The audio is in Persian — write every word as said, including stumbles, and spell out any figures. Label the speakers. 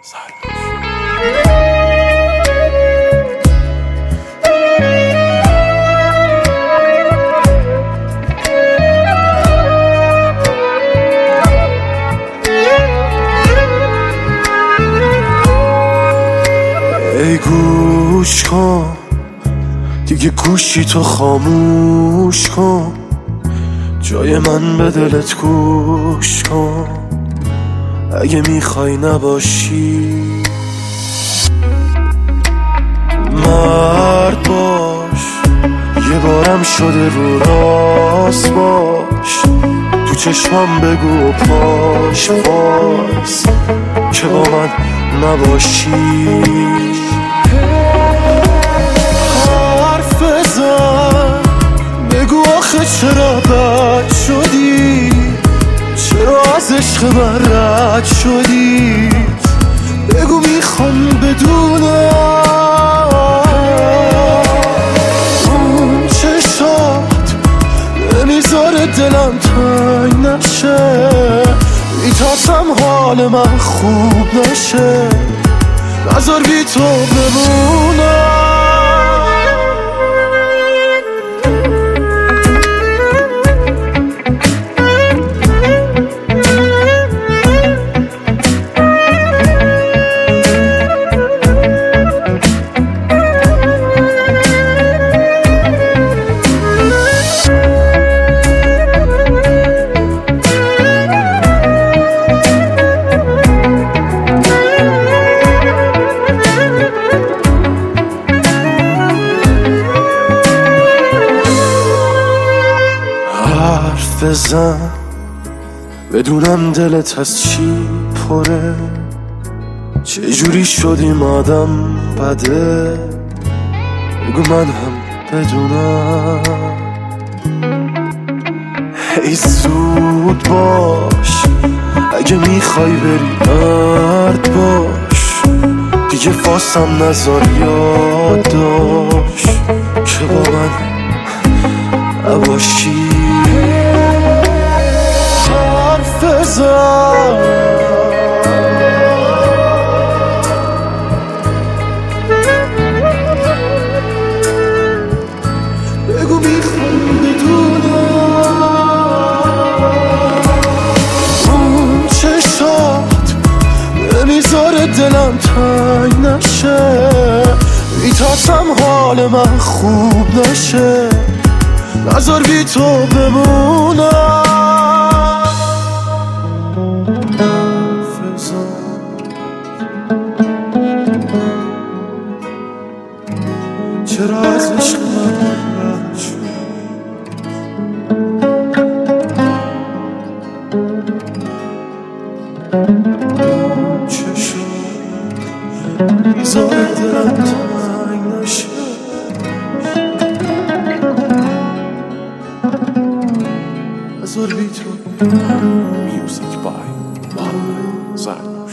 Speaker 1: ای گوش کن دیگه گوشی تو خاموش کن، جای من به دلت گوش کن اگه میخوای نباشی. مرد باش یه بارم شده رو راست باش، تو چشمم بگو و پاش پاس که با من نباشی. حرف بزن بگو آخه چرا بد شدی، چرا از عشق من رد شدی، بگو میخوام بدونم. اون چشات نمیذاره دلم تنگ نشه، میترسم حال من خوب نشه، نذار بی تو بمونم. حرف بزن بدونم دلت از چی پره، چجوری شدیم آدم بده، بگو من هم بدونم. ای زود باش اگه میخوای بری مرد باش، دیگه فاسم نذار یاد داشت که با من نباشی. حرف بزن بگو میخوام بدونم. اون چشات نمیذاره دلم تنگ نشه، میترسم حال من خوب نشه، نذار بی تو بمونم. چرا از عشق من رد شد، چه شد میذاره دلم تنگ نشه، نذار بی تو.
Speaker 2: Music by Mohammed Zahid.